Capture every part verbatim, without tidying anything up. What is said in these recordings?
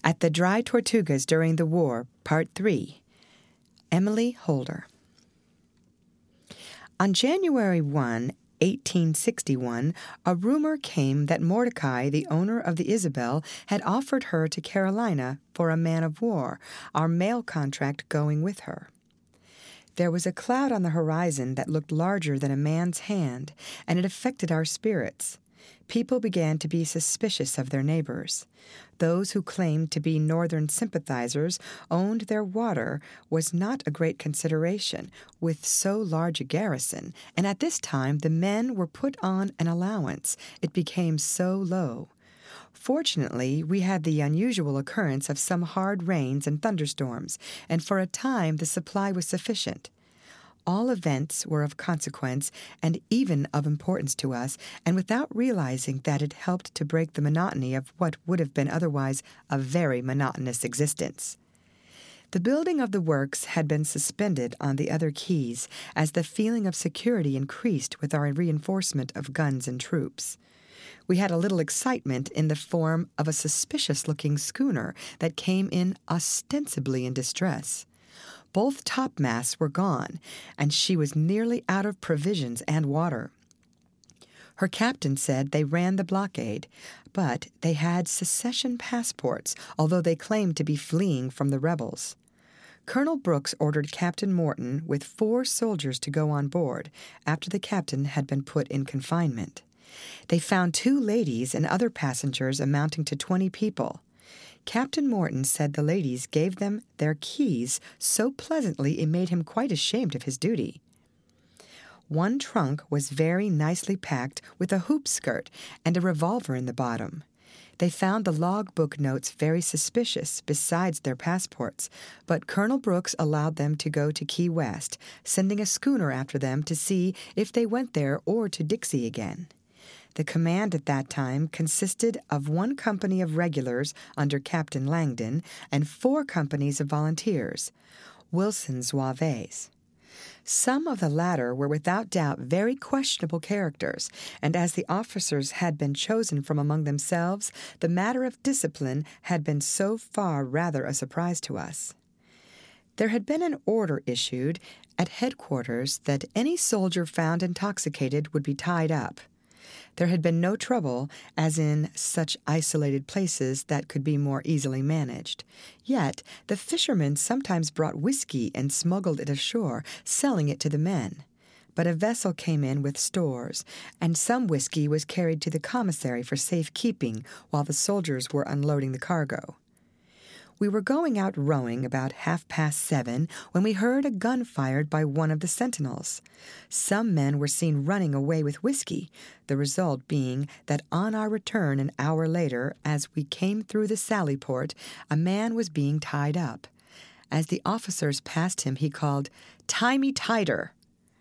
At the Dry Tortugas During the War, Part three. Emily Holder. On January first, eighteen sixty-one, a rumor came that Mordecai, the owner of the Isabel, had offered her to Carolina for a man of war, our mail contract going with her. There was a cloud on the horizon that looked larger than a man's hand, and it affected our spirits. People began to be suspicious of their neighbors. Those who claimed to be Northern sympathizers owned their water was not a great consideration, with so large a garrison, and at this time the men were put on an allowance. It became so low. Fortunately, we had the unusual occurrence of some hard rains and thunderstorms, and for a time the supply was sufficient. All events were of consequence and even of importance to us, and without realizing that it helped to break the monotony of what would have been otherwise a very monotonous existence. The building of the works had been suspended on the other keys as the feeling of security increased with our reinforcement of guns and troops. We had a little excitement in the form of a suspicious-looking schooner that came in ostensibly in distress. Both topmasts were gone, and she was nearly out of provisions and water. Her captain said they ran the blockade, but they had secession passports, although they claimed to be fleeing from the rebels. Colonel Brooks ordered Captain Morton with four soldiers to go on board after the captain had been put in confinement. They found two ladies and other passengers amounting to twenty people. Captain Morton said the ladies gave them their keys so pleasantly it made him quite ashamed of his duty. One trunk was very nicely packed with a hoop skirt and a revolver in the bottom. They found the log-book notes very suspicious besides their passports, but Colonel Brooks allowed them to go to Key West, sending a schooner after them to see if they went there or to Dixie again. The command at that time consisted of one company of regulars under Captain Langdon and four companies of volunteers, Wilson's Zouaves. Some of the latter were without doubt very questionable characters, and as the officers had been chosen from among themselves, the matter of discipline had been so far rather a surprise to us. There had been an order issued at headquarters that any soldier found intoxicated would be tied up. There had been no trouble, as in such isolated places that could be more easily managed. Yet the fishermen sometimes brought whiskey and smuggled it ashore, selling it to the men. But a vessel came in with stores, and some whiskey was carried to the commissary for safekeeping while the soldiers were unloading the cargo. We were going out rowing about half-past seven when we heard a gun fired by one of the sentinels. Some men were seen running away with whiskey, the result being that on our return an hour later, as we came through the Sallyport, a man was being tied up. As the officers passed him, he called, "Tie me tighter!"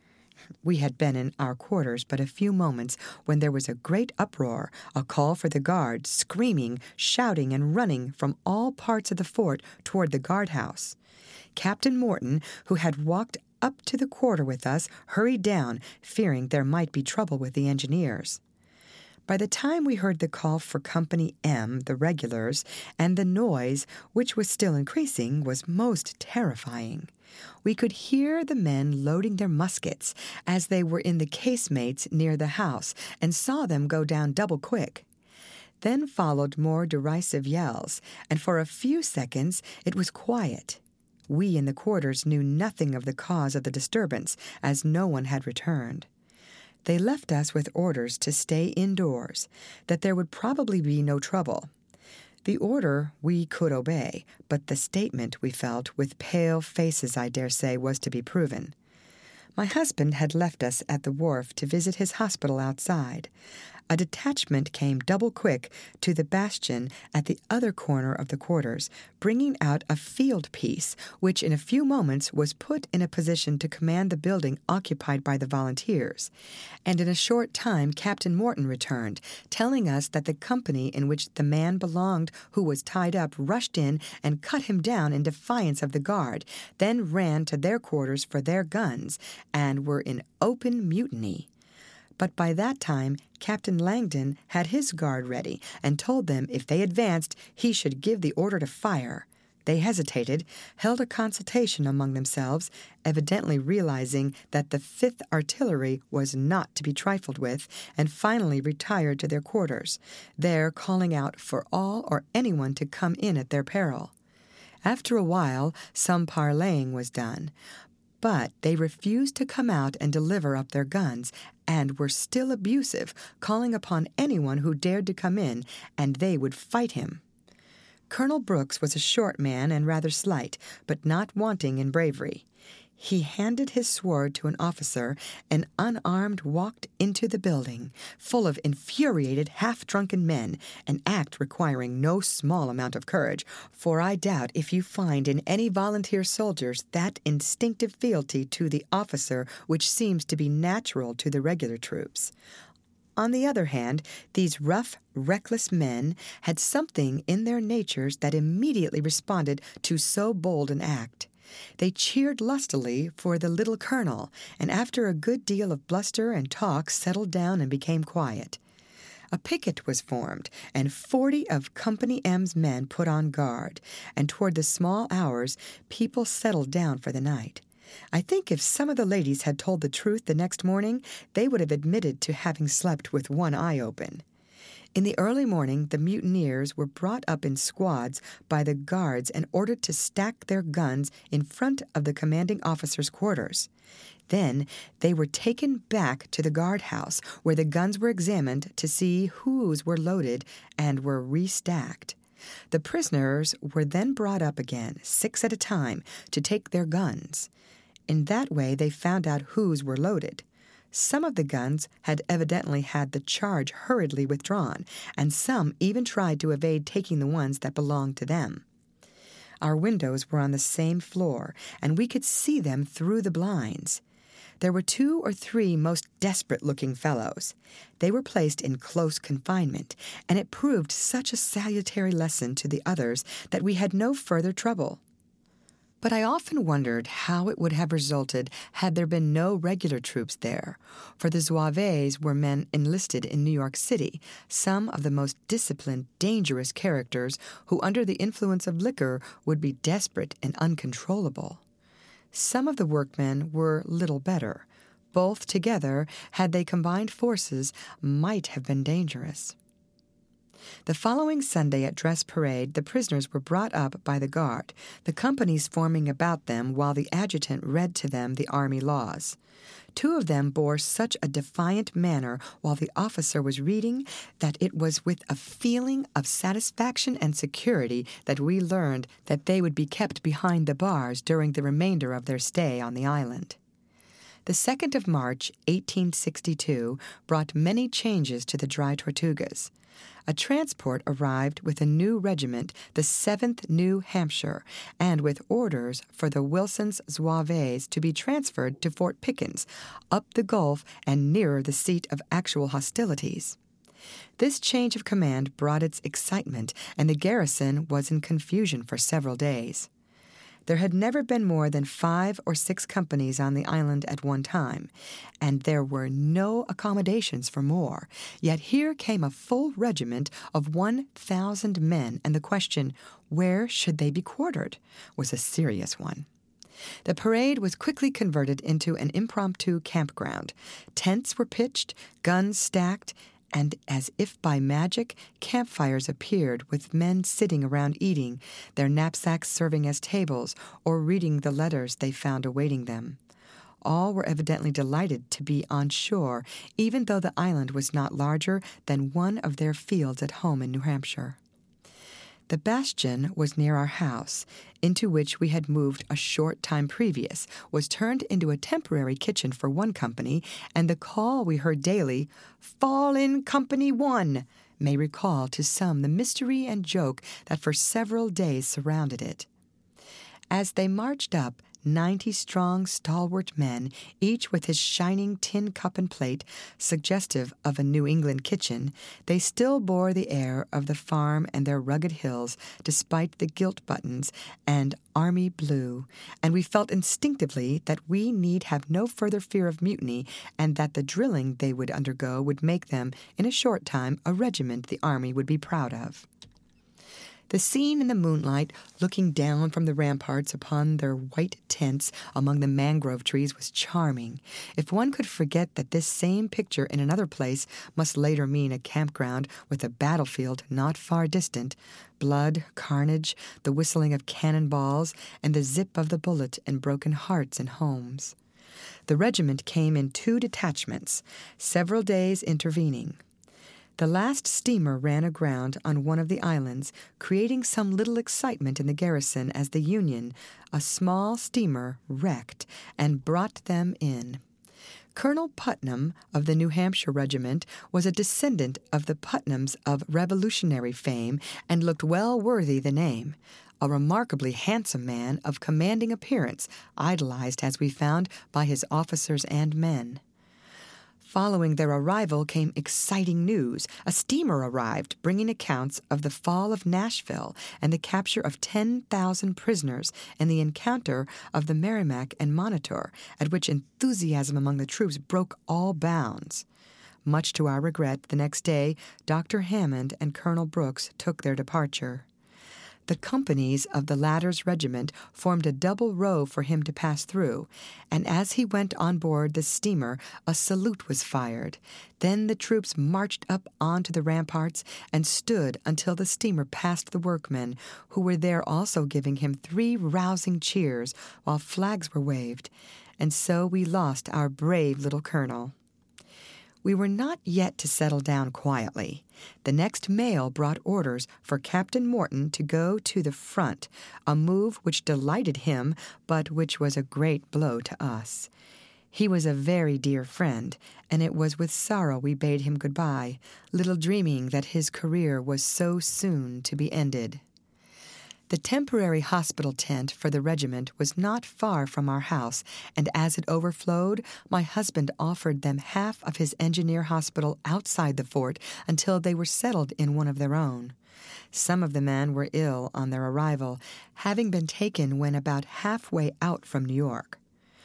We had been in our quarters but a few moments when there was a great uproar, a call for the guard, screaming, shouting, and running from all parts of the fort toward the guardhouse. Captain Morton, who had walked up to the quarter with us, hurried down, fearing there might be trouble with the engineers. By the time we heard the call for Company M, the regulars, and the noise, which was still increasing, was most terrifying. We could hear the men loading their muskets as they were in the casemates near the house, and saw them go down double quick. Then followed more derisive yells, and for a few seconds it was quiet. We in the quarters knew nothing of the cause of the disturbance, as no one had returned. They left us with orders to stay indoors, that there would probably be no trouble. The order we could obey, but the statement, we felt, with pale faces, I dare say, was to be proven. My husband had left us at the wharf to visit his hospital outside. A detachment came double quick to the bastion at the other corner of the quarters, bringing out a field piece, which in a few moments was put in a position to command the building occupied by the volunteers. And in a short time Captain Morton returned, telling us that the company in which the man belonged who was tied up rushed in and cut him down in defiance of the guard, then ran to their quarters for their guns, and were in open mutiny. But by that time, Captain Langdon had his guard ready and told them if they advanced, he should give the order to fire. They hesitated, held a consultation among themselves, evidently realizing that the Fifth Artillery was not to be trifled with, and finally retired to their quarters, there calling out for all or anyone to come in at their peril. After a while, some parleying was done, but they refused to come out and deliver up their guns, and were still abusive, calling upon anyone who dared to come in, and they would fight him. Colonel Brooks was a short man and rather slight, but not wanting in bravery. He handed his sword to an officer and unarmed walked into the building, full of infuriated, half-drunken men, an act requiring no small amount of courage, for I doubt if you find in any volunteer soldiers that instinctive fealty to the officer which seems to be natural to the regular troops. On the other hand, these rough, reckless men had something in their natures that immediately responded to so bold an act. They cheered lustily for the little colonel, and after a good deal of bluster and talk settled down and became quiet. A picket was formed, and forty of Company M's men put on guard, and toward the small hours people settled down for the night. I think if some of the ladies had told the truth the next morning, they would have admitted to having slept with one eye open. In the early morning, the mutineers were brought up in squads by the guards and ordered to stack their guns in front of the commanding officer's quarters. Then they were taken back to the guardhouse, where the guns were examined to see whose were loaded and were restacked. The prisoners were then brought up again, six at a time, to take their guns. In that way they found out whose were loaded. Some of the guns had evidently had the charge hurriedly withdrawn, and some even tried to evade taking the ones that belonged to them. Our windows were on the same floor, and we could see them through the blinds. There were two or three most desperate-looking fellows. They were placed in close confinement, and it proved such a salutary lesson to the others that we had no further trouble. But I often wondered how it would have resulted had there been no regular troops there, for the Zouaves were men enlisted in New York City, some of the most disciplined, dangerous characters who, under the influence of liquor, would be desperate and uncontrollable. Some of the workmen were little better. Both together, had they combined forces, might have been dangerous. The following Sunday at dress parade, the prisoners were brought up by the guard, the companies forming about them while the adjutant read to them the army laws. Two of them bore such a defiant manner while the officer was reading that it was with a feeling of satisfaction and security that we learned that they would be kept behind the bars during the remainder of their stay on the island. The second of March, eighteen sixty-two, brought many changes to the Dry Tortugas. A transport arrived with a new regiment, the seventh New Hampshire, and with orders for the Wilson's Zouaves to be transferred to Fort Pickens, up the Gulf and nearer the seat of actual hostilities. This change of command brought its excitement, and the garrison was in confusion for several days. There had never been more than five or six companies on the island at one time, and there were no accommodations for more. Yet here came a full regiment of one thousand men, and the question, where should they be quartered, was a serious one. The parade was quickly converted into an impromptu campground. Tents were pitched, guns stacked, and as if by magic, campfires appeared with men sitting around eating, their knapsacks serving as tables, or reading the letters they found awaiting them. All were evidently delighted to be on shore, even though the island was not larger than one of their fields at home in New Hampshire. The bastion was near our house, into which we had moved a short time previous, was turned into a temporary kitchen for one company, and the call we heard daily, "Fall in Company One," may recall to some the mystery and joke that for several days surrounded it. As they marched up, ninety strong, stalwart men, each with his shining tin cup and plate, suggestive of a New England kitchen, they still bore the air of the farm and their rugged hills, despite the gilt buttons and army blue, and we felt instinctively that we need have no further fear of mutiny, and that the drilling they would undergo would make them, in a short time, a regiment the army would be proud of. The scene in the moonlight, looking down from the ramparts upon their white tents among the mangrove trees, was charming. If one could forget that this same picture in another place must later mean a campground with a battlefield not far distant, blood, carnage, the whistling of cannon balls, and the zip of the bullet and broken hearts and homes. The regiment came in two detachments, several days intervening. The last steamer ran aground on one of the islands, creating some little excitement in the garrison as the Union, a small steamer, wrecked and brought them in. Colonel Putnam of the New Hampshire Regiment was a descendant of the Putnams of Revolutionary fame and looked well worthy the name. A remarkably handsome man of commanding appearance, idolized, as we found, by his officers and men. Following their arrival came exciting news. A steamer arrived, bringing accounts of the fall of Nashville and the capture of ten thousand prisoners and the encounter of the Merrimac and Monitor, at which enthusiasm among the troops broke all bounds. Much to our regret, the next day, Doctor Hammond and Colonel Brooks took their departure. The companies of the latter's regiment formed a double row for him to pass through, and as he went on board the steamer, a salute was fired. Then the troops marched up onto the ramparts and stood until the steamer passed the workmen, who were there also giving him three rousing cheers while flags were waved. And so we lost our brave little colonel. We were not yet to settle down quietly. The next mail brought orders for Captain Morton to go to the front, a move which delighted him, but which was a great blow to us. He was a very dear friend, and it was with sorrow we bade him good-bye, little dreaming that his career was so soon to be ended. The temporary hospital tent for the regiment was not far from our house, and as it overflowed, my husband offered them half of his engineer hospital outside the fort until they were settled in one of their own. Some of the men were ill on their arrival, having been taken when about halfway out from New York.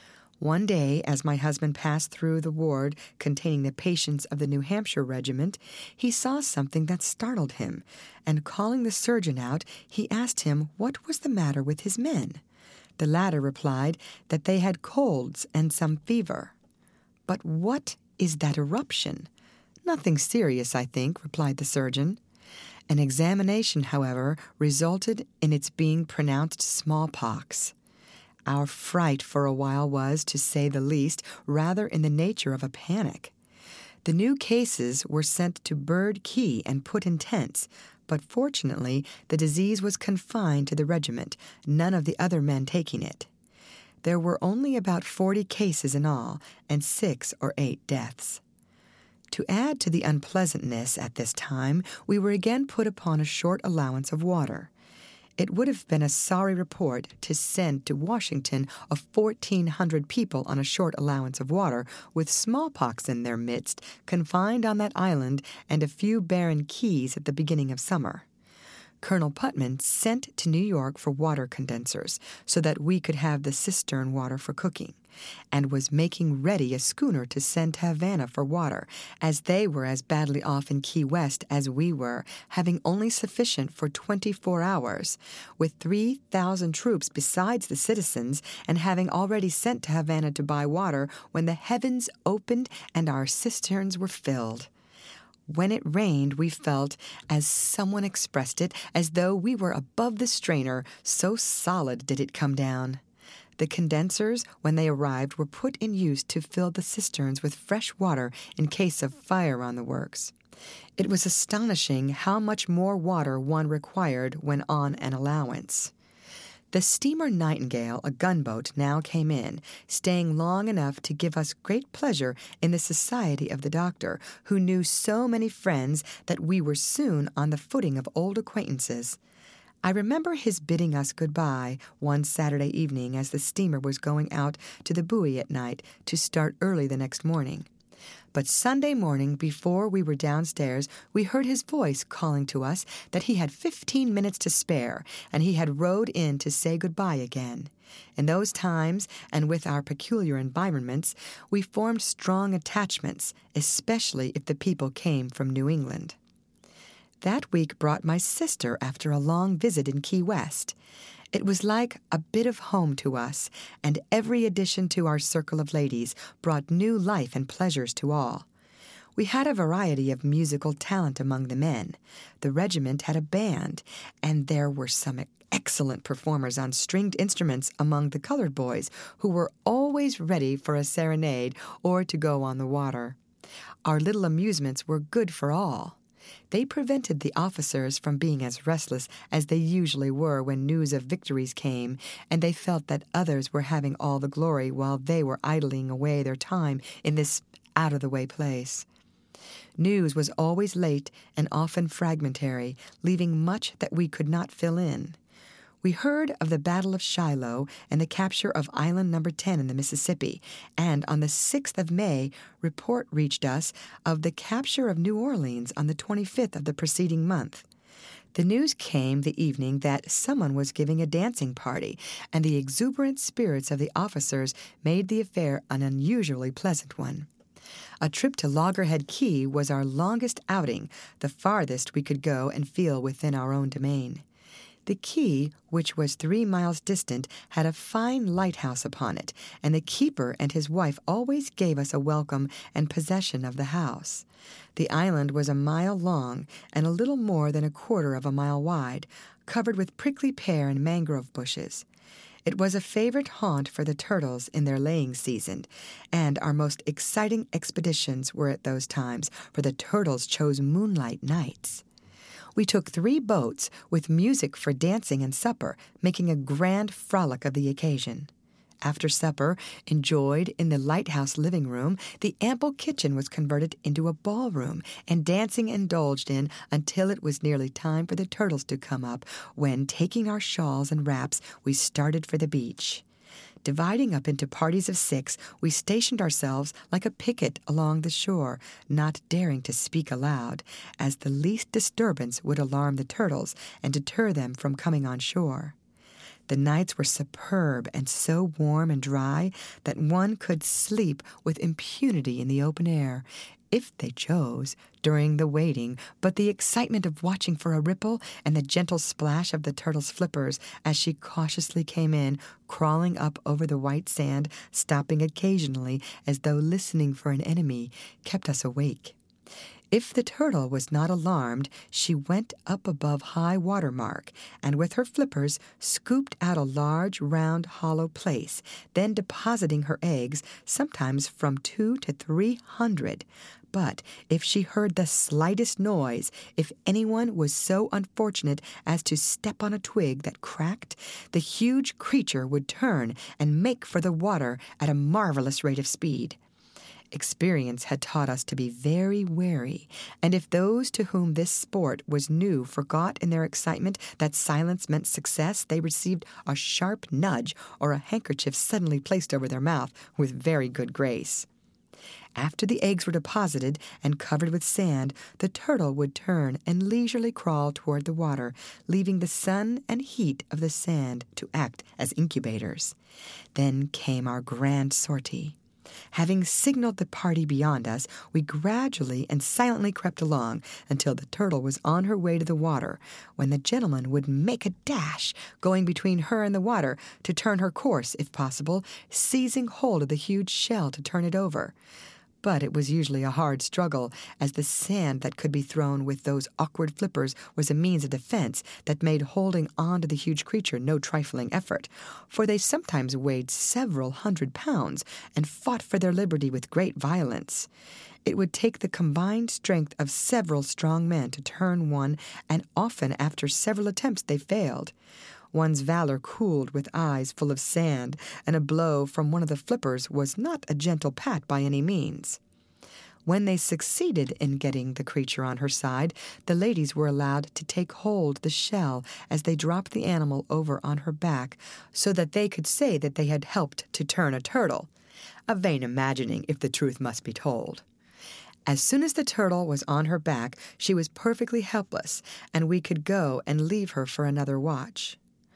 One day, as my husband passed through the ward containing the patients of the New Hampshire regiment, he saw something that startled him, and calling the surgeon out, he asked him what was the matter with his men. The latter replied that they had colds and some fever. "But what is that eruption?" "Nothing serious, I think," replied the surgeon. An examination, however, resulted in its being pronounced smallpox. Our fright for a while was, to say the least, rather in the nature of a panic. The new cases were sent to Bird Key and put in tents, but fortunately the disease was confined to the regiment, none of the other men taking it. There were only about forty cases in all, and six or eight deaths. To add to the unpleasantness at this time, we were again put upon a short allowance of water. It would have been a sorry report to send to Washington of fourteen hundred people on a short allowance of water, with smallpox in their midst, confined on that island, and a few barren keys at the beginning of summer. Colonel Putnam sent to New York for water condensers, so that we could have the cistern water for cooking, and was making ready a schooner to send to Havana for water, as they were as badly off in Key West as we were, having only sufficient for twenty-four hours, with three thousand troops besides the citizens, and having already sent to Havana to buy water when the heavens opened and our cisterns were filled. When it rained, we felt, as someone expressed it, as though we were above the strainer, so solid did it come down. The condensers, when they arrived, were put in use to fill the cisterns with fresh water in case of fire on the works. It was astonishing how much more water one required when on an allowance. The steamer Nightingale, a gunboat, now came in, staying long enough to give us great pleasure in the society of the doctor, who knew so many friends that we were soon on the footing of old acquaintances. I remember his bidding us goodbye one Saturday evening as the steamer was going out to the buoy at night to start early the next morning. But Sunday morning, before we were downstairs, we heard his voice calling to us that he had fifteen minutes to spare, and he had rowed in to say goodbye again. In those times, and with our peculiar environments, we formed strong attachments, especially if the people came from New England. That week brought my sister after a long visit in Key West. It was like a bit of home to us, and every addition to our circle of ladies brought new life and pleasures to all. We had a variety of musical talent among the men. The regiment had a band, and there were some excellent performers on stringed instruments among the colored boys, who were always ready for a serenade or to go on the water. Our little amusements were good for all. They prevented the officers from being as restless as they usually were when news of victories came, and they felt that others were having all the glory while they were idling away their time in this out-of-the-way place. News was always late and often fragmentary, leaving much that we could not fill in. We heard of the Battle of Shiloh and the capture of Island Number ten in the Mississippi, and on the sixth of May, report reached us of the capture of New Orleans on the twenty-fifth of the preceding month. The news came the evening that someone was giving a dancing party, and the exuberant spirits of the officers made the affair an unusually pleasant one. A trip to Loggerhead Key was our longest outing, the farthest we could go and feel within our own domain. The quay, which was three miles distant, had a fine lighthouse upon it, and the keeper and his wife always gave us a welcome and possession of the house. The island was a mile long and a little more than a quarter of a mile wide, covered with prickly pear and mangrove bushes. It was a favorite haunt for the turtles in their laying season, and our most exciting expeditions were at those times, for the turtles chose moonlight nights. We took three boats with music for dancing and supper, making a grand frolic of the occasion. After supper, enjoyed in the lighthouse living room, the ample kitchen was converted into a ballroom, and dancing indulged in until it was nearly time for the turtles to come up, when, taking our shawls and wraps, we started for the beach. Dividing up into parties of six, we stationed ourselves like a picket along the shore, not daring to speak aloud, as the least disturbance would alarm the turtles and deter them from coming on shore. The nights were superb and so warm and dry that one could sleep with impunity in the open air, if they chose, during the waiting, but the excitement of watching for a ripple and the gentle splash of the turtle's flippers as she cautiously came in, crawling up over the white sand, stopping occasionally as though listening for an enemy, kept us awake. If the turtle was not alarmed, she went up above high water mark, and with her flippers scooped out a large, round, hollow place, then depositing her eggs, sometimes from two to three hundred. But if she heard the slightest noise, if anyone was so unfortunate as to step on a twig that cracked, the huge creature would turn and make for the water at a marvelous rate of speed. Experience had taught us to be very wary, and if those to whom this sport was new forgot in their excitement that silence meant success, they received a sharp nudge or a handkerchief suddenly placed over their mouth with very good grace. After the eggs were deposited and covered with sand, the turtle would turn and leisurely crawl toward the water, leaving the sun and heat of the sand to act as incubators. Then came our grand sortie. Having signaled the party beyond us, we gradually and silently crept along until the turtle was on her way to the water, when the gentleman would make a dash, going between her and the water to turn her course, if possible, seizing hold of the huge shell to turn it over. But it was usually a hard struggle, as the sand that could be thrown with those awkward flippers was a means of defense that made holding on to the huge creature no trifling effort, for they sometimes weighed several hundred pounds and fought for their liberty with great violence. It would take the combined strength of several strong men to turn one, and often after several attempts they failed. One's valor cooled with eyes full of sand, and a blow from one of the flippers was not a gentle pat by any means. When they succeeded in getting the creature on her side, the ladies were allowed to take hold the shell as they dropped the animal over on her back so that they could say that they had helped to turn a turtle. A vain imagining, if the truth must be told. As soon as the turtle was on her back, she was perfectly helpless, and we could go and leave her for another watch.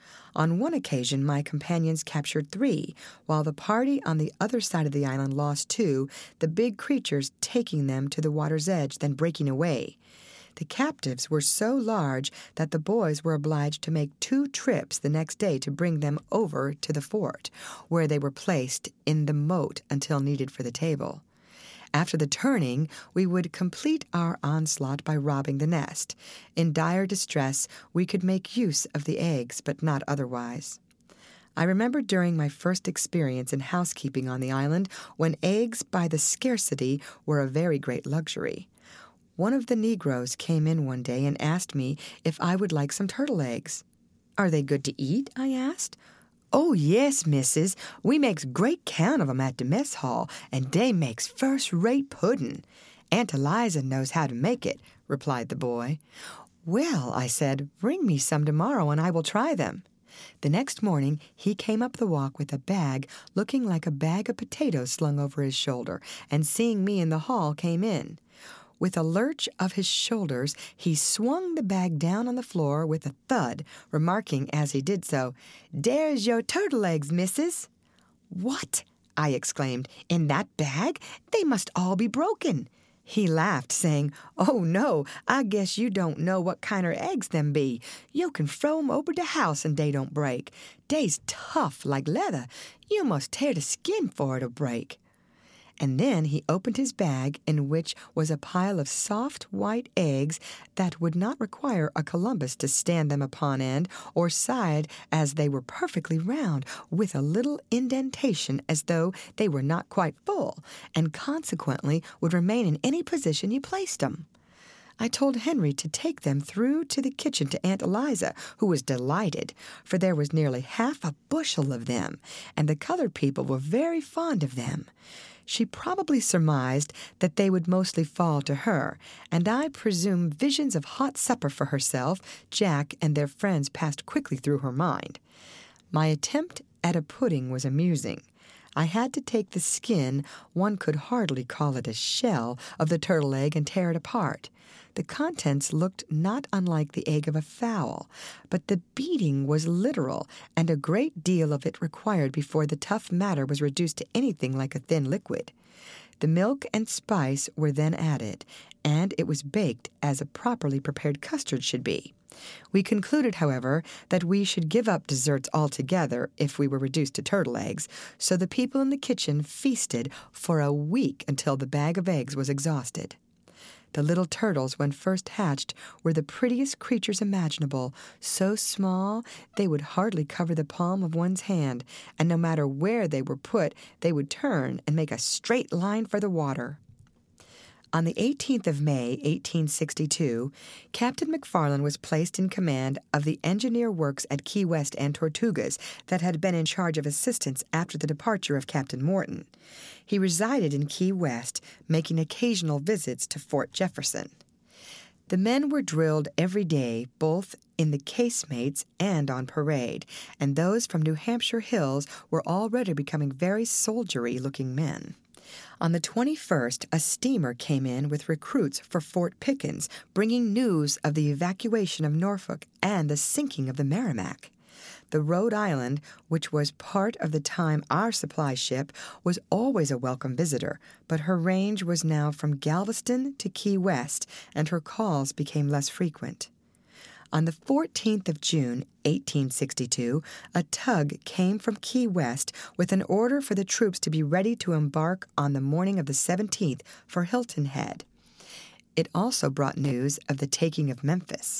On one occasion, my companions captured three, while the party on the other side of the island lost two, the big creatures taking them to the water's edge, then breaking away. The captives were so large that the boys were obliged to make two trips the next day to bring them over to the fort, where they were placed in the moat until needed for the table. After the turning, we would complete our onslaught by robbing the nest. In dire distress, we could make use of the eggs, but not otherwise. I remember during my first experience in housekeeping on the island when eggs by the scarcity were a very great luxury. One of the Negroes came in one day and asked me if I would like some turtle eggs. "Are they good to eat?" I asked. "Oh, yes, missus. We makes great count of 'em at de mess hall, and dey makes first-rate pudding. Aunt Eliza knows how to make it," replied the boy. "Well," I said, "bring me some tomorrow, and I will try them." The next morning he came up the walk with a bag looking like a bag of potatoes slung over his shoulder, and seeing me in the hall came in. With a lurch of his shoulders, he swung the bag down on the floor with a thud, remarking as he did so, "Dere's your turtle eggs, missus." "What?" I exclaimed. "In that bag? They must all be broken." He laughed, saying, "Oh, no, I guess you don't know what kinder eggs them be. You can throw 'em over de house and dey don't break. Dey's tough like leather. You must tear the skin for it'll break." And then he opened his bag, in which was a pile of soft white eggs that would not require a Columbus to stand them upon end or side, as they were perfectly round, with a little indentation as though they were not quite full, and consequently would remain in any position you placed them. I told Henry to take them through to the kitchen to Aunt Eliza, who was delighted, for there was nearly half a bushel of them, and the colored people were very fond of them. She probably surmised that they would mostly fall to her, and I presume visions of hot supper for herself, Jack, and their friends passed quickly through her mind. My attempt at a pudding was amusing. I had to take the skin, one could hardly call it a shell, of the turtle egg and tear it apart. The contents looked not unlike the egg of a fowl, but the beating was literal, and a great deal of it required before the tough matter was reduced to anything like a thin liquid. The milk and spice were then added, and it was baked as a properly prepared custard should be. We concluded, however, that we should give up desserts altogether if we were reduced to turtle eggs, so the people in the kitchen feasted for a week until the bag of eggs was exhausted. The little turtles, when first hatched, were the prettiest creatures imaginable, so small they would hardly cover the palm of one's hand, and no matter where they were put, they would turn and make a straight line for the water. On the eighteenth of May, eighteen sixty-two, Captain McFarland was placed in command of the engineer works at Key West and Tortugas that had been in charge of assistance after the departure of Captain Morton. He resided in Key West, making occasional visits to Fort Jefferson. The men were drilled every day, both in the casemates and on parade, and those from New Hampshire hills were already becoming very soldiery-looking men. On the twenty-first, a steamer came in with recruits for Fort Pickens, bringing news of the evacuation of Norfolk and the sinking of the Merrimac. The Rhode Island, which was part of the time our supply ship, was always a welcome visitor, but her range was now from Galveston to Key West, and her calls became less frequent. On the fourteenth of June, eighteen sixty-two, a tug came from Key West with an order for the troops to be ready to embark on the morning of the seventeenth for Hilton Head. It also brought news of the taking of Memphis.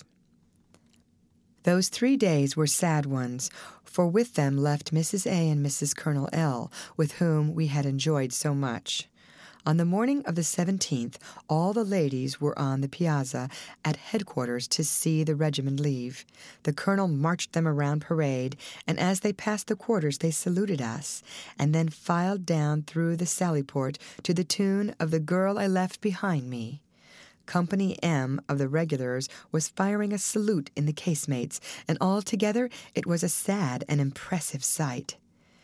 Those three days were sad ones, for with them left Missus A and Missus Colonel L., with whom we had enjoyed so much. On the morning of the seventeenth, all the ladies were on the piazza at headquarters to see the regiment leave. The colonel marched them around parade, and as they passed the quarters they saluted us, and then filed down through the sallyport to the tune of The Girl I Left Behind Me. Company M of the regulars was firing a salute in the casemates, and altogether it was a sad and impressive sight.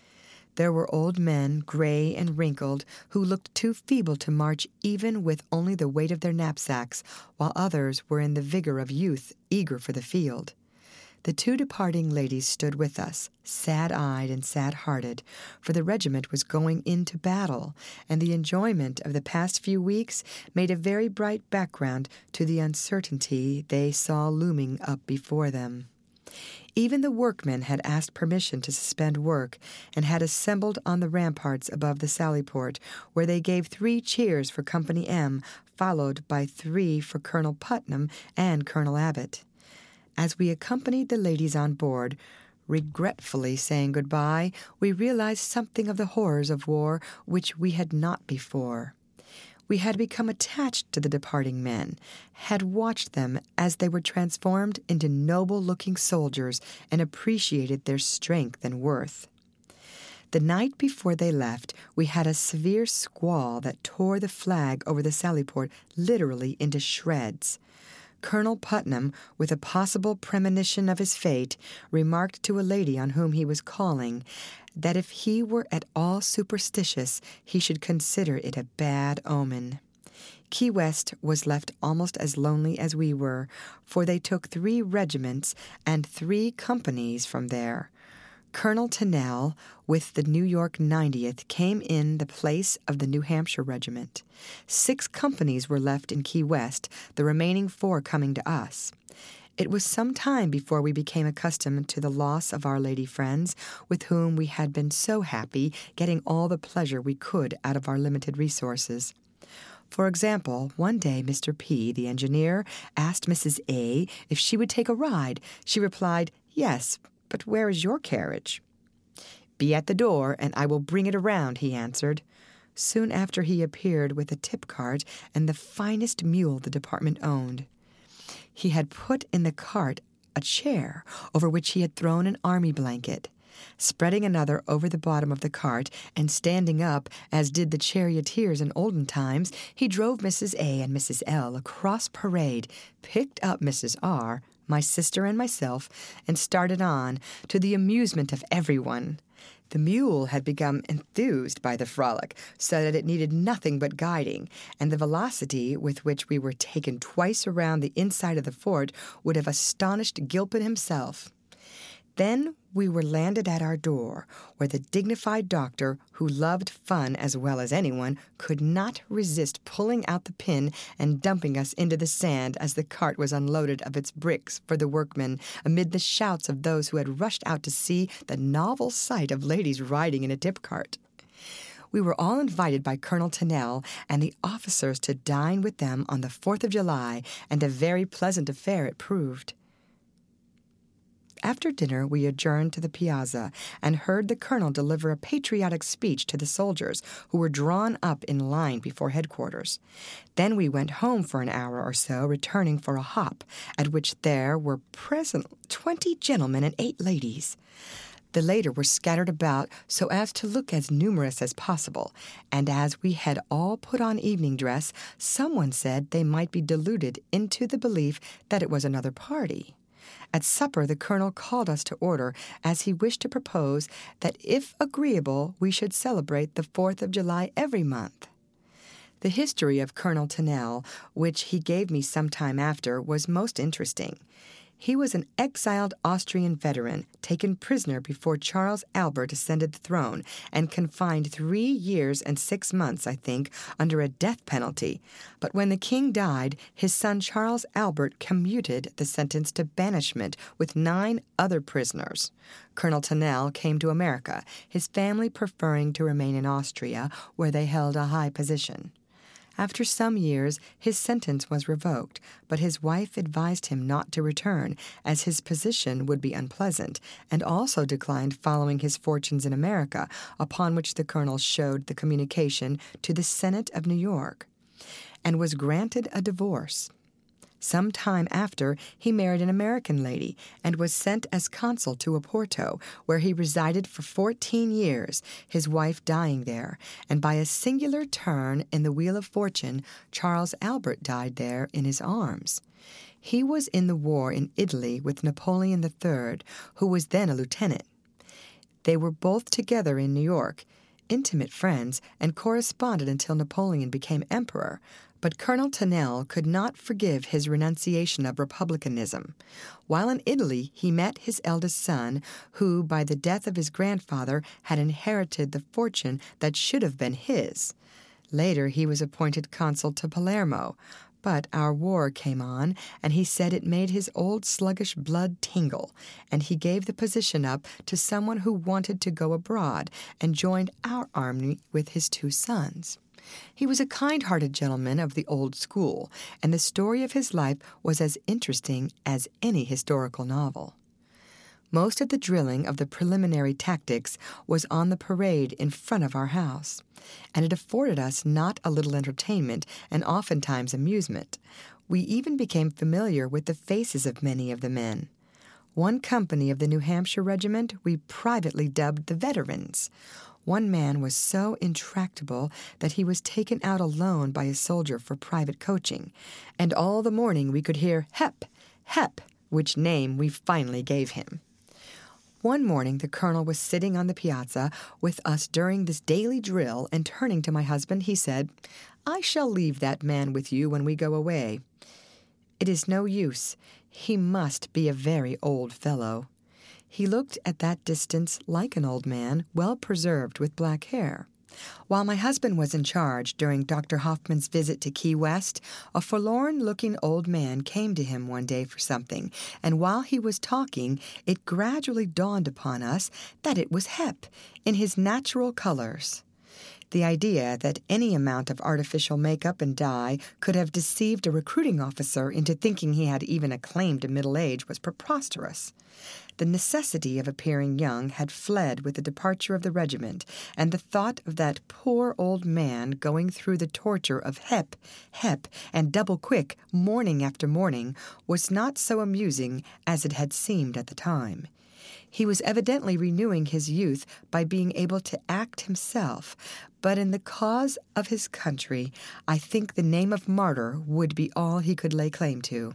There were old men, gray and wrinkled, who looked too feeble to march even with only the weight of their knapsacks, while others were in the vigor of youth, eager for the field. The two departing ladies stood with us, sad-eyed and sad-hearted, for the regiment was going into battle, and the enjoyment of the past few weeks made a very bright background to the uncertainty they saw looming up before them. Even the workmen had asked permission to suspend work, and had assembled on the ramparts above the sallyport, where they gave three cheers for Company M, followed by three for Colonel Putnam and Colonel Abbott. As we accompanied the ladies on board, regretfully saying goodbye, we realized something of the horrors of war which we had not before. We had become attached to the departing men, had watched them as they were transformed into noble-looking soldiers, and appreciated their strength and worth. The night before they left, we had a severe squall that tore the flag over the sallyport literally into shreds. Colonel Putnam, with a possible premonition of his fate, remarked to a lady on whom he was calling that if he were at all superstitious, he should consider it a bad omen. Key West was left almost as lonely as we were, for they took three regiments and three companies from there. Colonel Tennell, with the New York ninetieth, came in the place of the New Hampshire regiment. Six companies were left in Key West, the remaining four coming to us. It was some time before we became accustomed to the loss of our lady friends, with whom we had been so happy, getting all the pleasure we could out of our limited resources. For example, one day Mister P., the engineer, asked Missus A. if she would take a ride. She replied, "Yes, but where is your carriage?" "Be at the door, and I will bring it around," he answered. Soon after he appeared with a tip cart and the finest mule the department owned. He had put in the cart a chair, over which he had thrown an army blanket. Spreading another over the bottom of the cart, and standing up, as did the charioteers in olden times, he drove Missus A. and Missus L. across parade, picked up Missus R., my sister and myself, and started on, to the amusement of everyone. The mule had become enthused by the frolic, so that it needed nothing but guiding, and the velocity with which we were taken twice around the inside of the fort would have astonished Gilpin himself. Then we were landed at our door, where the dignified doctor, who loved fun as well as anyone, could not resist pulling out the pin and dumping us into the sand as the cart was unloaded of its bricks for the workmen, amid the shouts of those who had rushed out to see the novel sight of ladies riding in a tip cart. We were all invited by Colonel Tennell and the officers to dine with them on the fourth of July, and a very pleasant affair it proved. After dinner, we adjourned to the piazza and heard the colonel deliver a patriotic speech to the soldiers, who were drawn up in line before headquarters. Then we went home for an hour or so, returning for a hop, at which there were present twenty gentlemen and eight ladies. The latter were scattered about so as to look as numerous as possible, and as we had all put on evening dress, someone said they might be deluded into the belief that it was another party. At supper the colonel called us to order, as he wished to propose that, if agreeable, we should celebrate the fourth of July every month. The history of Colonel Tennell, which he gave me some time after, was most interesting. He was an exiled Austrian veteran, taken prisoner before Charles Albert ascended the throne, and confined three years and six months, I think, under a death penalty. But when the king died, his son Charles Albert commuted the sentence to banishment with nine other prisoners. Colonel Tennell came to America, his family preferring to remain in Austria, where they held a high position. After some years, his sentence was revoked, but his wife advised him not to return, as his position would be unpleasant, and also declined following his fortunes in America, upon which the colonel showed the communication to the Senate of New York, and was granted a divorce. Some time after, he married an American lady and was sent as consul to Oporto, where he resided for fourteen years, his wife dying there, and by a singular turn in the wheel of fortune, Charles Albert died there in his arms. He was in the war in Italy with Napoleon the Third, who was then a lieutenant. They were both together in New York, intimate friends, and corresponded until Napoleon became emperor. But Colonel Tonnelle could not forgive his renunciation of republicanism. While in Italy, he met his eldest son, who, by the death of his grandfather, had inherited the fortune that should have been his. Later, he was appointed consul to Palermo, but our war came on, and he said it made his old sluggish blood tingle, and he gave the position up to someone who wanted to go abroad, and joined our army with his two sons. He was a kind-hearted gentleman of the old school, and the story of his life was as interesting as any historical novel. Most of the drilling of the preliminary tactics was on the parade in front of our house, and it afforded us not a little entertainment and oftentimes amusement. We even became familiar with the faces of many of the men. One company of the New Hampshire regiment we privately dubbed the Veterans. One man was so intractable that he was taken out alone by a soldier for private coaching, and all the morning we could hear "Hep! Hep!" which name we finally gave him. One morning the colonel was sitting on the piazza with us during this daily drill, and turning to my husband, he said, "I shall leave that man with you when we go away. It is no use. He must be a very old fellow." He looked at that distance like an old man, well preserved with black hair. While my husband was in charge during Doctor Hoffman's visit to Key West, a forlorn-looking old man came to him one day for something, and while he was talking, it gradually dawned upon us that it was Hep, in his natural colors. The idea that any amount of artificial makeup and dye could have deceived a recruiting officer into thinking he had even a claim to middle age was preposterous. The necessity of appearing young had fled with the departure of the regiment, and the thought of that poor old man going through the torture of Hep, Hep, and double quick morning after morning was not so amusing as it had seemed at the time. He was evidently renewing his youth by being able to act himself, but in the cause of his country, I think the name of martyr would be all he could lay claim to.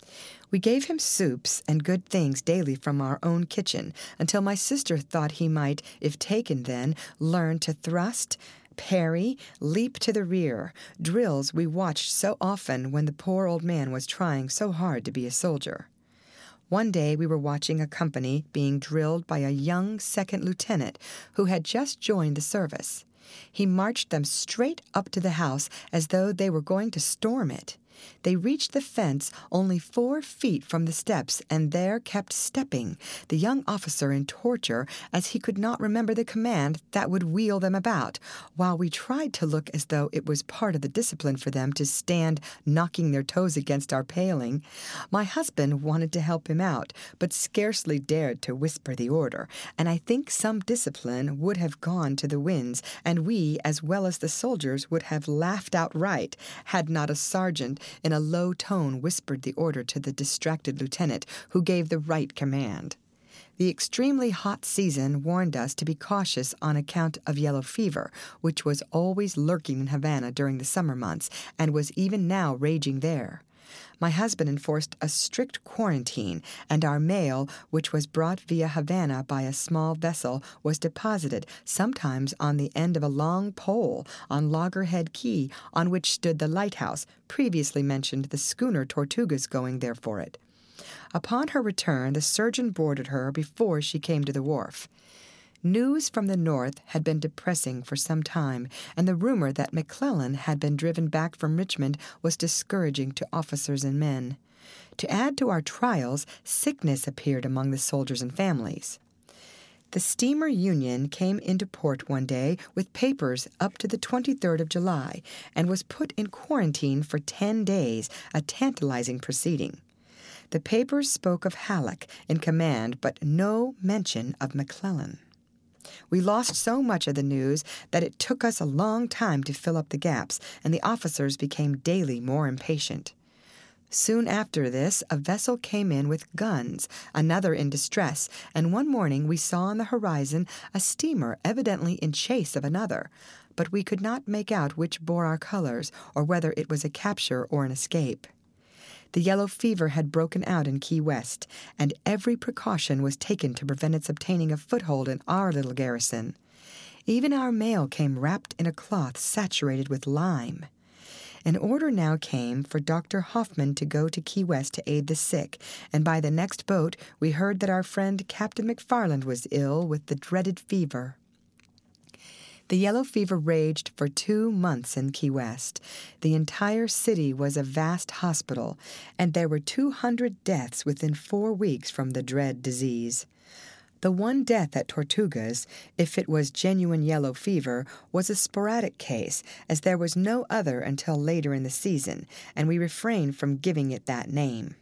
We gave him soups and good things daily from our own kitchen, until my sister thought he might, if taken then, learn to thrust, parry, leap to the rear, drills we watched so often when the poor old man was trying so hard to be a soldier. One day we were watching a company being drilled by a young second lieutenant who had just joined the service. He marched them straight up to the house as though they were going to storm it. They reached the fence only four feet from the steps, and there kept stepping, the young officer in torture, as he could not remember the command that would wheel them about, while we tried to look as though it was part of the discipline for them to stand knocking their toes against our paling. My husband wanted to help him out, but scarcely dared to whisper the order, and I think some discipline would have gone to the winds, and we, as well as the soldiers, would have laughed outright, had not a sergeant in a low tone whispered the order to the distracted lieutenant, who gave the right command. The extremely hot season warned us to be cautious on account of yellow fever, which was always lurking in Havana during the summer months, and was even now raging there. My husband enforced a strict quarantine, and our mail, which was brought via Havana by a small vessel, was deposited, sometimes on the end of a long pole, on Loggerhead Key, on which stood the lighthouse, previously mentioned the schooner Tortugas going there for it. Upon her return, the surgeon boarded her before she came to the wharf. News from the north had been depressing for some time, and the rumor that McClellan had been driven back from Richmond was discouraging to officers and men. To add to our trials, sickness appeared among the soldiers and families. The steamer Union came into port one day with papers up to the twenty-third of July and was put in quarantine for ten days, a tantalizing proceeding. The papers spoke of Halleck in command, but no mention of McClellan. We lost so much of the news that it took us a long time to fill up the gaps, and the officers became daily more impatient. Soon after this, a vessel came in with guns, another in distress, and one morning we saw on the horizon a steamer evidently in chase of another, but we could not make out which bore our colors or whether it was a capture or an escape. The yellow fever had broken out in Key West, and every precaution was taken to prevent its obtaining a foothold in our little garrison. Even our mail came wrapped in a cloth saturated with lime. An order now came for Doctor Hoffman to go to Key West to aid the sick, and by the next boat we heard that our friend Captain McFarland was ill with the dreaded fever. The yellow fever raged for two months in Key West. The entire city was a vast hospital, and there were two hundred deaths within four weeks from the dread disease. The one death at Tortugas, if it was genuine yellow fever, was a sporadic case, as there was no other until later in the season, and we refrained from giving it that name.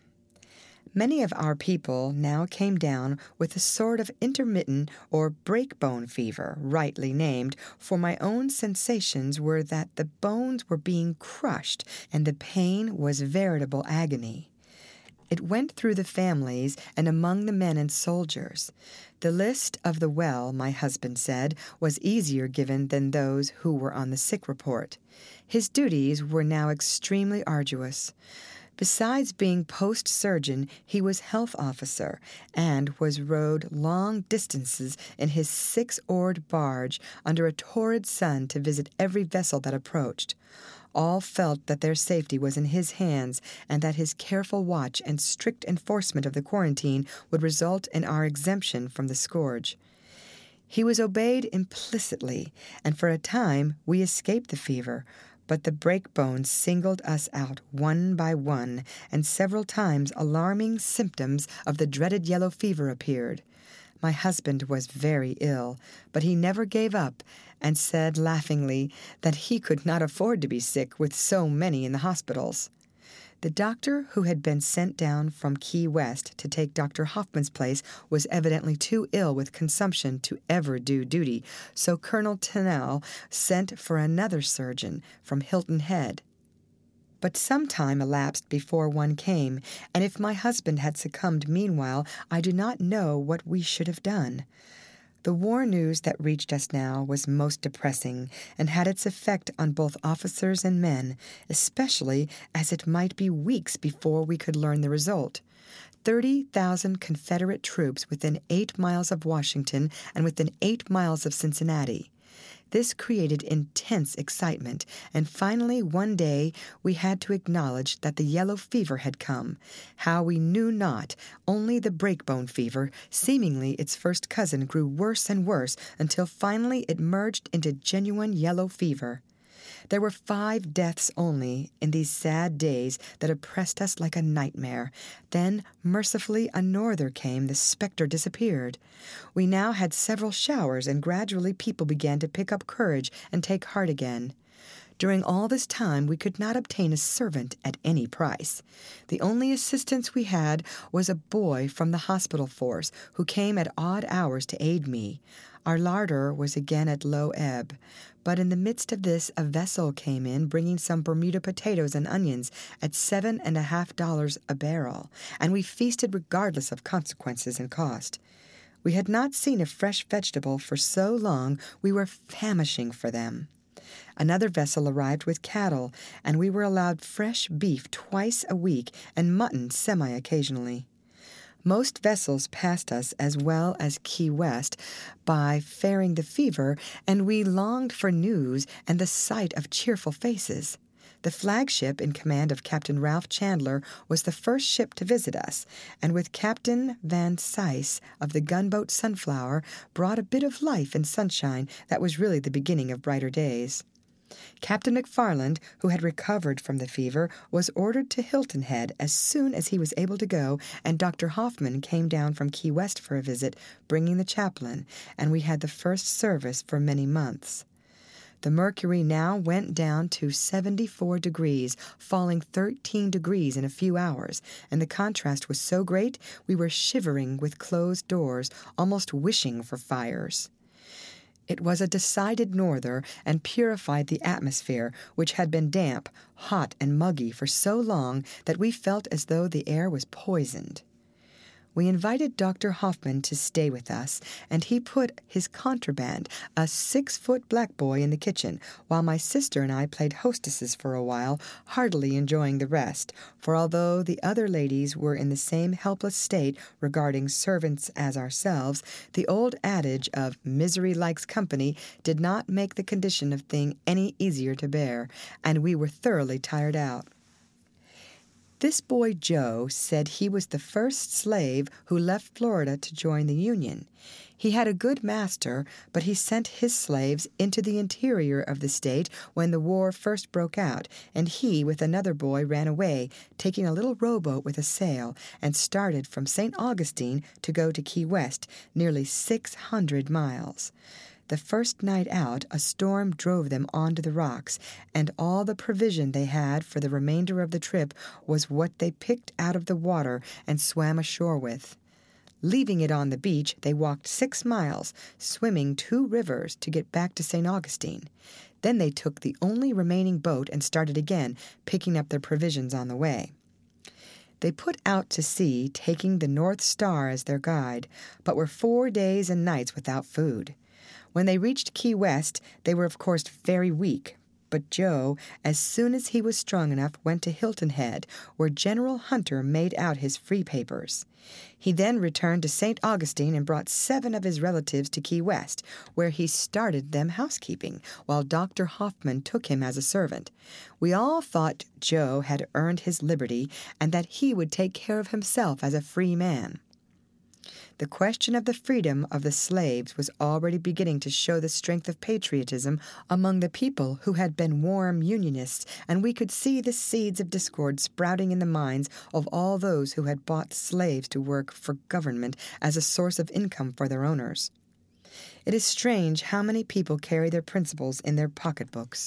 Many of our people now came down with a sort of intermittent or break-bone fever, rightly named, for my own sensations were that the bones were being crushed, and the pain was veritable agony. It went through the families and among the men and soldiers. The list of the well, my husband said, was easier given than those who were on the sick report. His duties were now extremely arduous. Besides being post surgeon, he was health officer, and was rowed long distances in his six-oared barge under a torrid sun to visit every vessel that approached. All felt that their safety was in his hands, and that his careful watch and strict enforcement of the quarantine would result in our exemption from the scourge. He was obeyed implicitly, and for a time we escaped the fever, but the break-bones singled us out one by one, and several times alarming symptoms of the dreaded yellow fever appeared. My husband was very ill, but he never gave up, and said laughingly that he could not afford to be sick with so many in the hospitals. The doctor who had been sent down from Key West to take Doctor Hoffman's place was evidently too ill with consumption to ever do duty, so Colonel Tennell sent for another surgeon from Hilton Head. But some time elapsed before one came, and if my husband had succumbed meanwhile, I do not know what we should have done. The war news that reached us now was most depressing, and had its effect on both officers and men, especially as it might be weeks before we could learn the result. Thirty thousand Confederate troops within eight miles of Washington and within eight miles of Cincinnati. This created intense excitement, and finally one day we had to acknowledge that the yellow fever had come. How we knew not, only the break-bone fever, seemingly its first cousin, grew worse and worse until finally it merged into genuine yellow fever. There were five deaths only in these sad days that oppressed us like a nightmare. Then, mercifully, a norther came, the spectre disappeared. We now had several showers, and gradually people began to pick up courage and take heart again. During all this time we could not obtain a servant at any price. The only assistance we had was a boy from the hospital force, who came at odd hours to aid me. Our larder was again at low ebb, but in the midst of this a vessel came in bringing some Bermuda potatoes and onions at seven and a half dollars a barrel, and we feasted regardless of consequences and cost. We had not seen a fresh vegetable for so long we were famishing for them. Another vessel arrived with cattle, and we were allowed fresh beef twice a week and mutton semi-occasionally. Most vessels passed us as well as Key West by faring the fever, and we longed for news and the sight of cheerful faces. The flagship in command of Captain Ralph Chandler was the first ship to visit us, and with Captain Van Sice of the gunboat Sunflower brought a bit of life and sunshine that was really the beginning of brighter days. Captain McFarland, who had recovered from the fever, was ordered to Hilton Head as soon as he was able to go, and Doctor Hoffman came down from Key West for a visit, bringing the chaplain, and we had the first service for many months. The mercury now went down to seventy-four degrees, falling thirteen degrees in a few hours, and the contrast was so great we were shivering with closed doors, almost wishing for fires. It was a decided norther and purified the atmosphere, which had been damp, hot, and muggy for so long that we felt as though the air was poisoned. We invited Doctor Hoffman to stay with us, and he put his contraband, a six-foot black boy, in the kitchen, while my sister and I played hostesses for a while, heartily enjoying the rest, for although the other ladies were in the same helpless state regarding servants as ourselves, the old adage of misery likes company did not make the condition of thing any easier to bear, and we were thoroughly tired out. This boy Joe said he was the first slave who left Florida to join the Union. He had a good master, but he sent his slaves into the interior of the state when the war first broke out, and he, with another boy, ran away, taking a little rowboat with a sail, and started from Saint Augustine to go to Key West, nearly six hundred miles. The first night out, a storm drove them onto the rocks, and all the provision they had for the remainder of the trip was what they picked out of the water and swam ashore with. Leaving it on the beach, they walked six miles, swimming two rivers to get back to Saint Augustine. Then they took the only remaining boat and started again, picking up their provisions on the way. They put out to sea, taking the North Star as their guide, but were four days and nights without food. When they reached Key West, they were of course very weak, but Joe, as soon as he was strong enough, went to Hilton Head, where General Hunter made out his free papers. He then returned to Saint Augustine and brought seven of his relatives to Key West, where he started them housekeeping, while Doctor Hoffman took him as a servant. We all thought Joe had earned his liberty, and that he would take care of himself as a free man. The question of the freedom of the slaves was already beginning to show the strength of patriotism among the people who had been warm Unionists, and we could see the seeds of discord sprouting in the minds of all those who had bought slaves to work for government as a source of income for their owners. It is strange how many people carry their principles in their pocketbooks.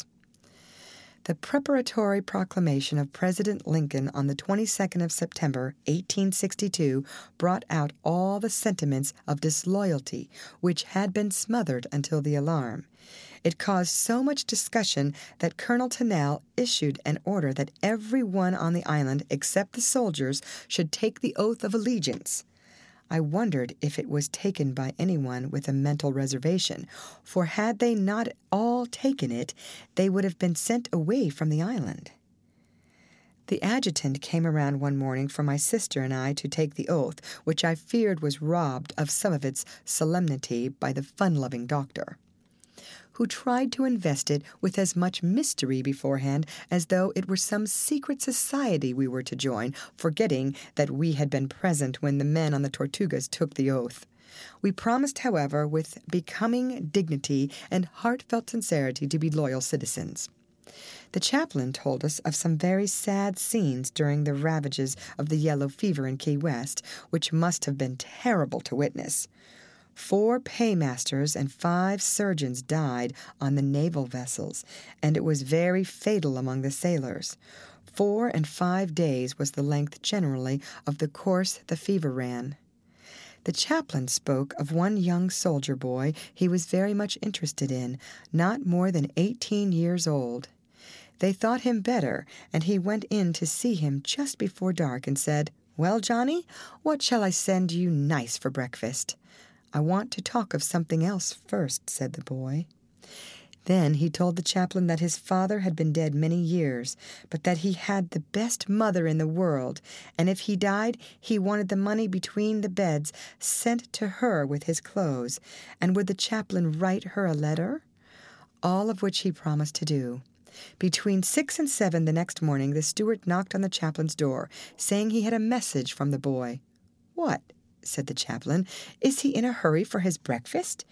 The preparatory proclamation of President Lincoln on the twenty-second of September, eighteen sixty-two, brought out all the sentiments of disloyalty which had been smothered until the alarm. It caused so much discussion that Colonel Tennell issued an order that every one on the island, except the soldiers, should take the oath of allegiance. I wondered if it was taken by anyone with a mental reservation, for had they not all taken it, they would have been sent away from the island. The adjutant came around one morning for my sister and I to take the oath, which I feared was robbed of some of its solemnity by the fun-loving doctor, who tried to invest it with as much mystery beforehand as though it were some secret society we were to join, forgetting that we had been present when the men on the Tortugas took the oath. We promised, however, with becoming dignity and heartfelt sincerity to be loyal citizens. The chaplain told us of some very sad scenes during the ravages of the yellow fever in Key West, which must have been terrible to witness. Four paymasters and five surgeons died on the naval vessels, and it was very fatal among the sailors. Four and five days was the length generally of the course the fever ran. The chaplain spoke of one young soldier boy he was very much interested in, not more than eighteen years old. They thought him better, and he went in to see him just before dark and said, "Well, Johnny, what shall I send you nice for breakfast?" "I want to talk of something else first," said the boy. Then he told the chaplain that his father had been dead many years, but that he had the best mother in the world, and if he died, he wanted the money between the beds sent to her with his clothes, and would the chaplain write her a letter? All of which he promised to do. Between six and seven the next morning, the steward knocked on the chaplain's door, saying he had a message from the boy. "What?" said the chaplain. "Is he in a hurry for his breakfast?"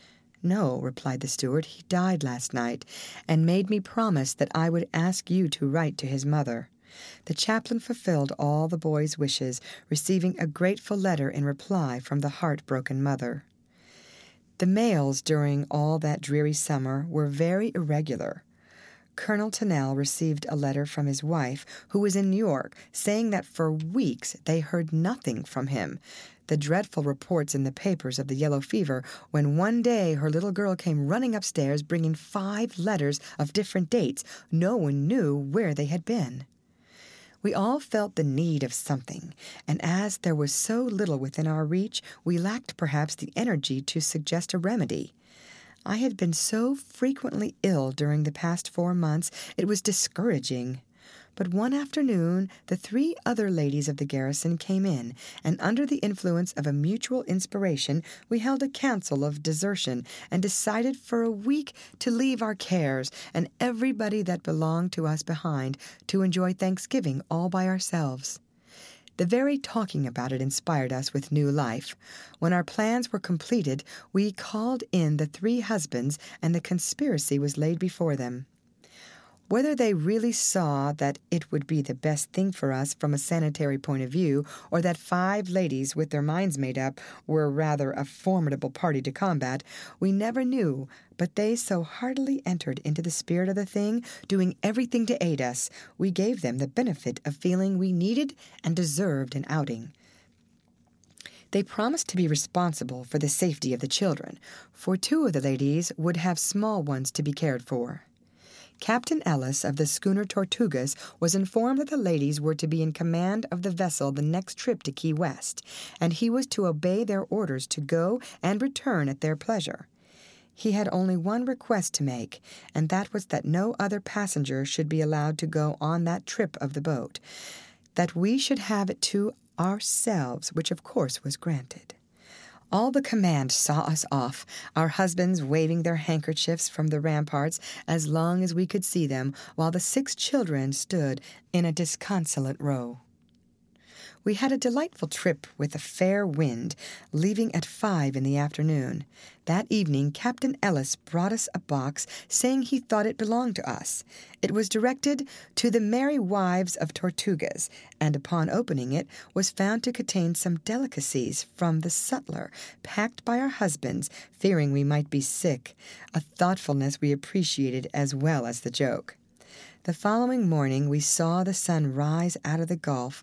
"No," replied the steward, "he died last night, and made me promise that I would ask you to write to his mother." The chaplain fulfilled all the boy's wishes, receiving a grateful letter in reply from the heartbroken mother. The mails during all that dreary summer were very irregular. Colonel Tennell received a letter from his wife, who was in New York, saying that for weeks they heard nothing from him. The dreadful reports in the papers of the yellow fever, when one day her little girl came running upstairs bringing five letters of different dates, no one knew where they had been. We all felt the need of something, and as there was so little within our reach, we lacked perhaps the energy to suggest a remedy. I had been so frequently ill during the past four months, it was discouraging. But one afternoon the three other ladies of the garrison came in, and under the influence of a mutual inspiration we held a council of desertion and decided for a week to leave our cares and everybody that belonged to us behind to enjoy Thanksgiving all by ourselves. The very talking about it inspired us with new life. When our plans were completed, we called in the three husbands, and the conspiracy was laid before them. Whether they really saw that it would be the best thing for us from a sanitary point of view, or that five ladies with their minds made up were rather a formidable party to combat, we never knew, but they so heartily entered into the spirit of the thing, doing everything to aid us, we gave them the benefit of feeling we needed and deserved an outing. They promised to be responsible for the safety of the children, for two of the ladies would have small ones to be cared for. Captain Ellis of the schooner Tortugas was informed that the ladies were to be in command of the vessel the next trip to Key West, and he was to obey their orders to go and return at their pleasure. He had only one request to make, and that was that no other passenger should be allowed to go on that trip of the boat, that we should have it to ourselves, which of course was granted. All the command saw us off, our husbands waving their handkerchiefs from the ramparts as long as we could see them, while the six children stood in a disconsolate row. We had a delightful trip with a fair wind, leaving at five in the afternoon. That evening Captain Ellis brought us a box, saying he thought it belonged to us. It was directed to the Merry Wives of Tortugas, and upon opening it was found to contain some delicacies from the sutler, packed by our husbands, fearing we might be sick, a thoughtfulness we appreciated as well as the joke. The following morning we saw the sun rise out of the Gulf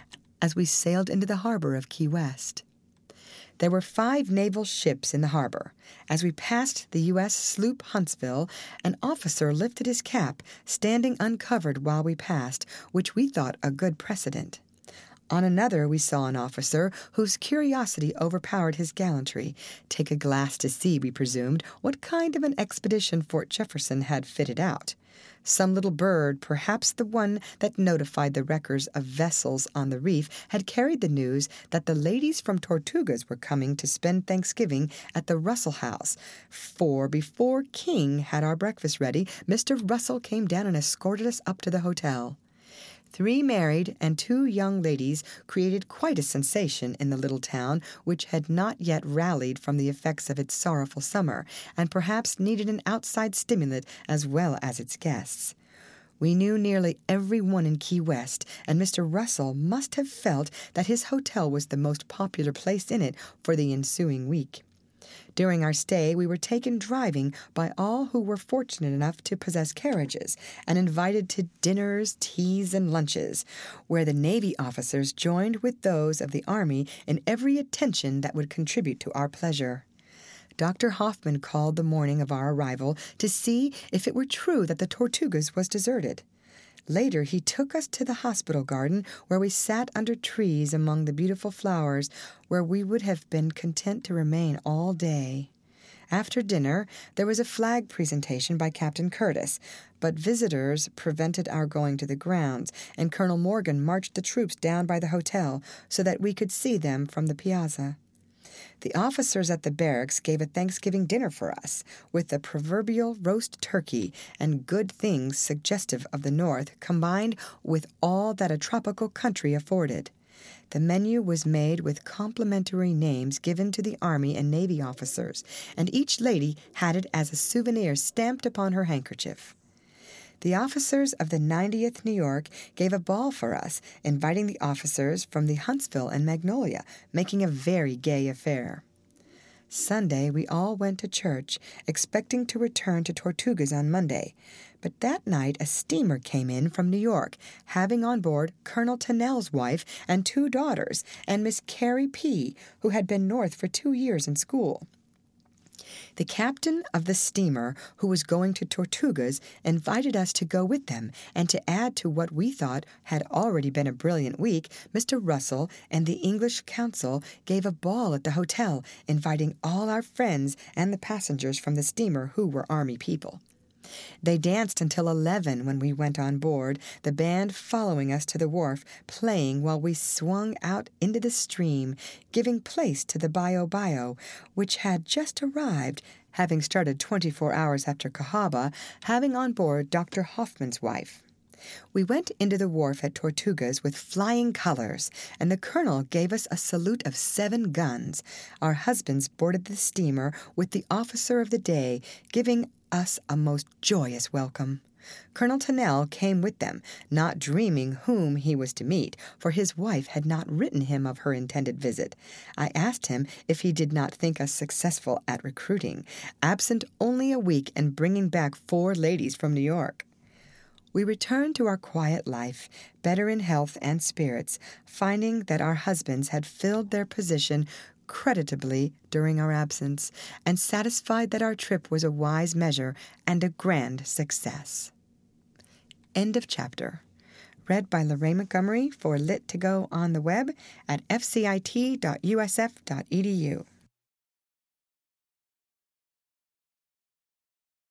as we sailed into the harbor of Key West. There were five naval ships in the harbor. As we passed the U S sloop Huntsville, an officer lifted his cap, standing uncovered while we passed, which we thought a good precedent. On another we saw an officer whose curiosity overpowered his gallantry, take a glass to see, we presumed, what kind of an expedition Fort Jefferson had fitted out. Some little bird, perhaps the one that notified the wreckers of vessels on the reef, had carried the news that the ladies from Tortugas were coming to spend Thanksgiving at the Russell House, for before King had our breakfast ready, Mister Russell came down and escorted us up to the hotel. Three married and two young ladies created quite a sensation in the little town, which had not yet rallied from the effects of its sorrowful summer, and perhaps needed an outside stimulant as well as its guests. We knew nearly every one in Key West, and Mister Russell must have felt that his hotel was the most popular place in it for the ensuing week. During our stay, we were taken driving by all who were fortunate enough to possess carriages, and invited to dinners, teas, and lunches, where the Navy officers joined with those of the Army in every attention that would contribute to our pleasure. Doctor Hoffman called the morning of our arrival to see if it were true that the Tortugas was deserted. Later he took us to the hospital garden, where we sat under trees among the beautiful flowers, where we would have been content to remain all day. After dinner there was a flag presentation by Captain Curtis, but visitors prevented our going to the grounds, and Colonel Morgan marched the troops down by the hotel so that we could see them from the piazza. The officers at the barracks gave a Thanksgiving dinner for us, with the proverbial roast turkey and good things suggestive of the North, combined with all that a tropical country afforded. The menu was made with complimentary names given to the Army and Navy officers, and each lady had it as a souvenir stamped upon her handkerchief. The officers of the ninetieth New York gave a ball for us, inviting the officers from the Huntsville and Magnolia, making a very gay affair. Sunday we all went to church, expecting to return to Tortugas on Monday. But that night a steamer came in from New York, having on board Colonel Tennell's wife and two daughters, and Miss Carrie P., who had been North for two years in school. The captain of the steamer, who was going to Tortugas, invited us to go with them, and to add to what we thought had already been a brilliant week, Mister Russell and the English consul gave a ball at the hotel, inviting all our friends and the passengers from the steamer who were Army people. They danced until eleven when we went on board, the band following us to the wharf, playing while we swung out into the stream, giving place to the Bio Bio, which had just arrived, having started twenty-four hours after Cahaba, having on board Doctor Hoffman's wife. We went into the wharf at Tortugas with flying colors, and the colonel gave us a salute of seven guns. Our husbands boarded the steamer with the officer of the day, giving us a most joyous welcome. Colonel Tennell came with them, not dreaming whom he was to meet, for his wife had not written him of her intended visit. I asked him if he did not think us successful at recruiting, absent only a week and bringing back four ladies from New York. We returned to our quiet life, better in health and spirits, finding that our husbands had filled their position creditably during our absence, and satisfied that our trip was a wise measure and a grand success. End of chapter. Read by Lorraine Montgomery for Lit to Go on the web at f c i t dot u s f dot e d u.